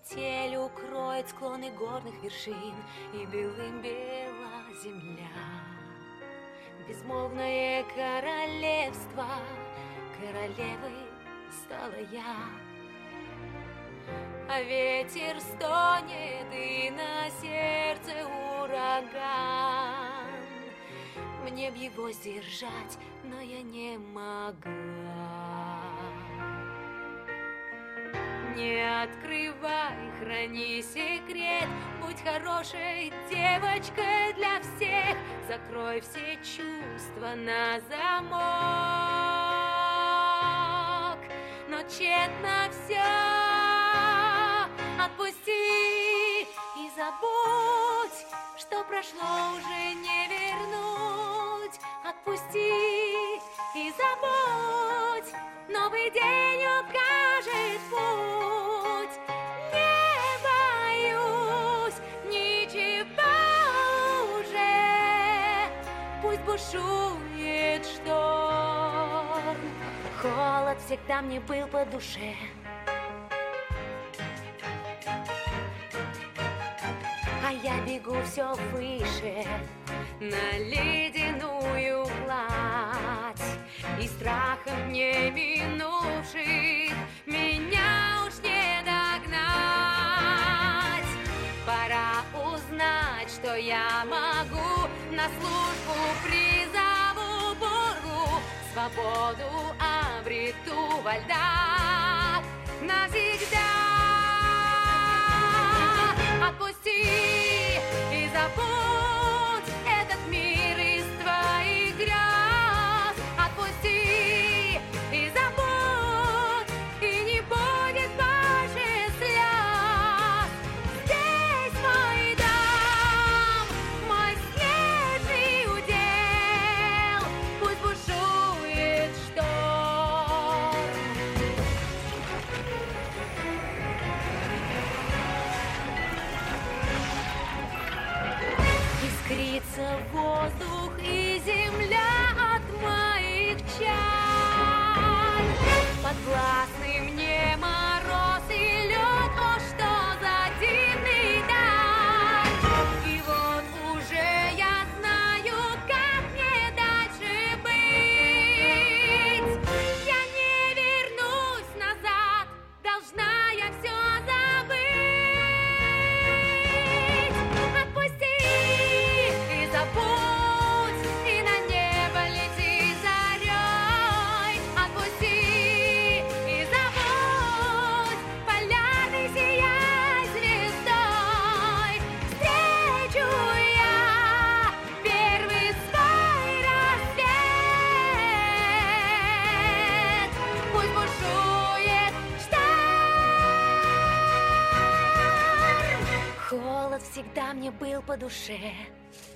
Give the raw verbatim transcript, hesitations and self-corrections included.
метель укроет склоны горных вершин, и белым бела земля. Безмолвное королевство, королевой стала я. А ветер стонет, и на сердце ураган. Мне б его сдержать, но я не могла. Не открывай, храни секрет, будь хорошей девочкой для всех. Закрой все чувства на замок, но тщетно все. Отпусти и забудь, что прошло, уже не вернуть. Отпусти и забудь, новый день укажет путь. Не боюсь ничего уже, пусть бушует шторм. Холод всегда мне был по душе. А я бегу все выше на ледяную гладь, и страхом не минувших меня уж не догнать. Пора узнать, что я могу, на службу призову бургу, свободу обрету во льдах навсегда. Отпусти и забудь этот мир из твоих грез. Отпусти и забудь, и не будет больше слез. Здесь мой дом, мой снежный удел, пусть бушует шторм. Искрится воздух и земля от моих чар. Подвластный мне мороз и лед, о, что за дивный дар. И вот уже я знаю, как мне дальше быть. Я не вернусь назад, должна я все забыть. Отпусти и забудь, и на небо лети зарей. Отпусти и забудь, полярный сияй звездой. Встречу я первый свой рассвет, пусть бушует шторм. Холод всегда мне был по душе.